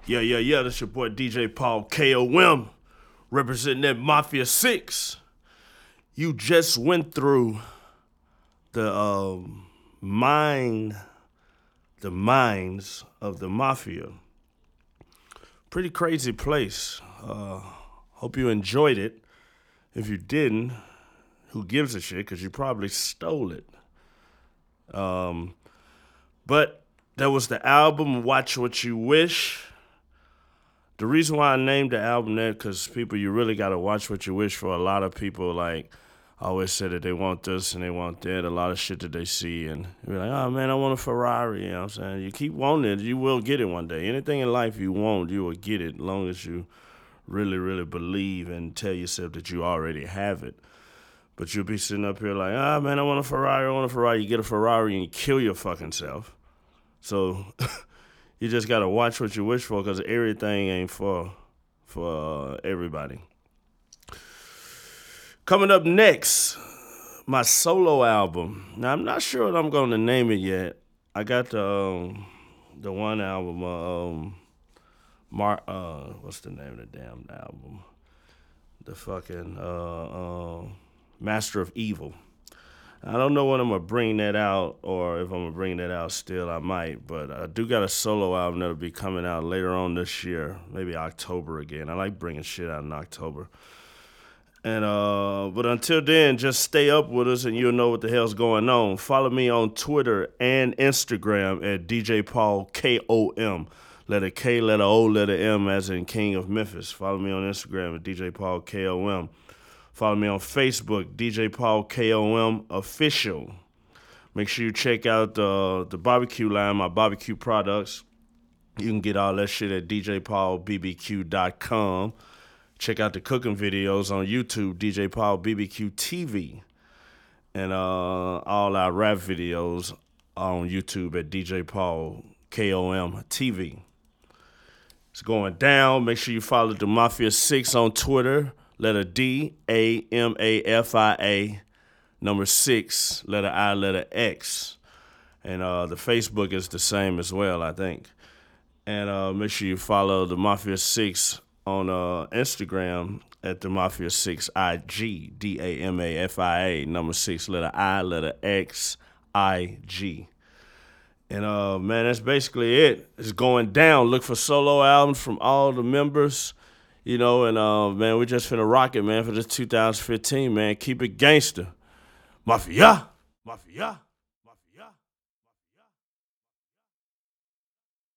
Yeah. That's your boy DJ Paul KOM, representing that Mafia 6. You just went through the minds of the Mafia. Pretty crazy place. Hope you enjoyed it. If you didn't, who gives a shit? Because you probably stole it. But that was the album Watch What You Wish. The reason why I named the album that, because people, you really got to watch what you wish for. A lot of people, like, always say that they want this and they want that, a lot of shit that they see, and you're like, oh, man, I want a Ferrari, you know what I'm saying? You keep wanting it, you will get it one day. Anything in life you want, you will get it, as long as you really, really believe and tell yourself that you already have it. But you'll be sitting up here like, ah, man, I want a Ferrari. You get a Ferrari and you kill your fucking self. So you just got to watch what you wish for, because everything ain't for everybody. Coming up next, my solo album. Now, I'm not sure what I'm going to name it yet. I got the one album, what's the name of the damn album? The fucking Master of Evil. I don't know when I'm going to bring that out, or if I'm going to bring that out still, I might. But I do got a solo album that'll be coming out later on this year, maybe October again. I like bringing shit out in October. And but until then, just stay up with us and you'll know what the hell's going on. Follow me on Twitter and Instagram at DJ Paul KOM. Letter K, letter O, letter M, as in King of Memphis. Follow me on Instagram at DJ Paul KOM. Follow me on Facebook, DJ Paul KOM Official. Make sure you check out the barbecue line, my barbecue products. You can get all that shit at djpaulbbq.com. Check out the cooking videos on YouTube, DJ Paul BBQ TV. And all our rap videos on YouTube at DJ Paul KOM TV. It's going down. Make sure you follow the Mafia 6 on Twitter. Letter D, AMAFIA, number 6, letter I, letter X. And the Facebook is the same as well, I think. And make sure you follow the Mafia 6 on Instagram at the Mafia 6 IG, DAMAFIA, number 6, letter I, letter X, IG. And man, that's basically it. It's going down. Look for solo albums from all the members. You know, and man, we just finna rock it, man, for this 2015, man. Keep it gangster. Mafia.